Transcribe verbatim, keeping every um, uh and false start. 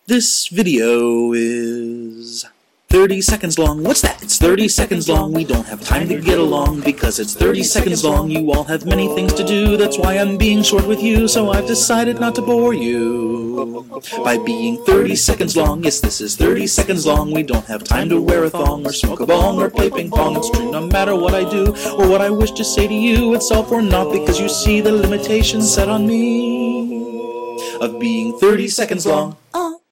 This video is thirty seconds long. What's that? It's thirty seconds long. We don't have time to get along because it's thirty seconds long. You all have many things to do. That's why I'm being short with you. So I've decided not to bore you by being thirty seconds long. Yes, this is thirty seconds long. We don't have time to wear a thong or smoke a bong or play ping pong. It's true no matter what I do or what I wish to say to you. It's all for naught because you see the limitations set on me of being thirty seconds long. Oh.